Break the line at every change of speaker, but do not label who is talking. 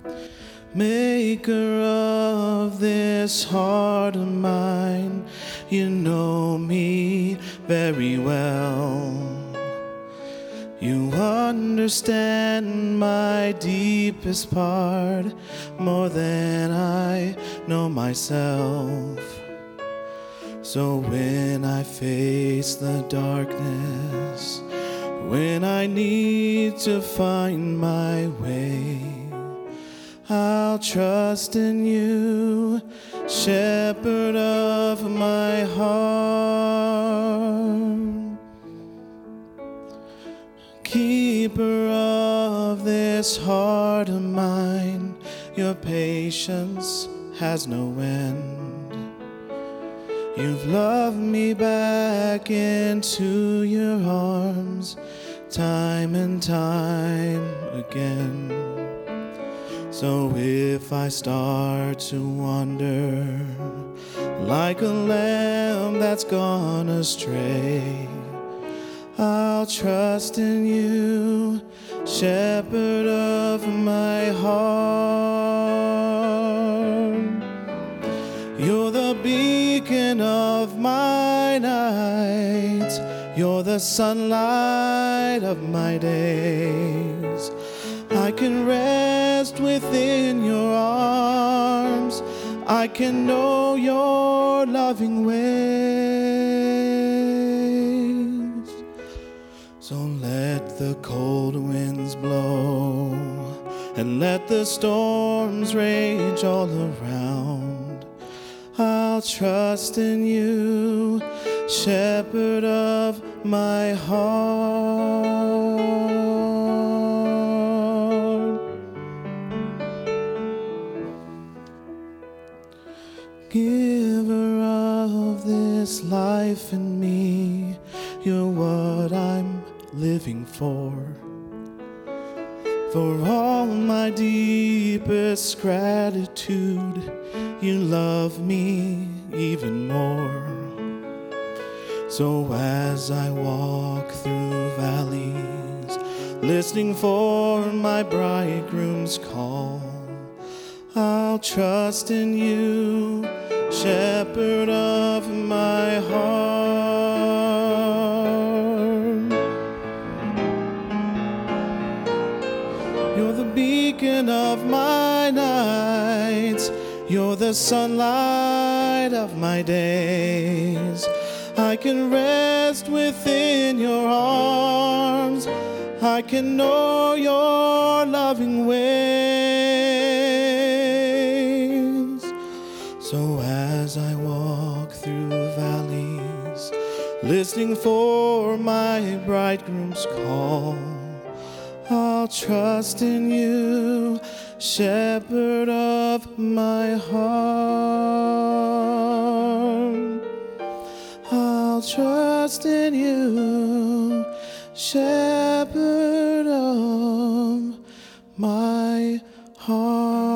Maker of this heart of mine, you know me very well. You understand my deepest part more than I know myself. So when I face the darkness, when I need to find my way, I'll trust in you, shepherd of my heart. Keeper of this heart of mine, your patience has no end. You've loved me back into your arms time and time again. So if I start to wander like a lamb that's gone astray, I'll trust in you, shepherd of my heart. You're the beacon of my night, you're the sunlight of my days. I can rest within your arms, I can know your loving ways. So let the cold winds blow and let the storms rage all around, I'll trust in you, shepherd of my heart. Giver of this life in me, you're what I'm living for. For all my deepest gratitude, you love me even more. So as I walk through valleys, listening for my bridegroom's call, I'll trust in you, shepherd of my heart. You're the beacon of my nights, you're the sunlight of my days. I can rest within your arms, I can know your loving ways. So as I walk through valleys, listening for my bridegroom's call, I'll trust in you, shepherd of my heart. I'll trust in you, shepherd of my heart.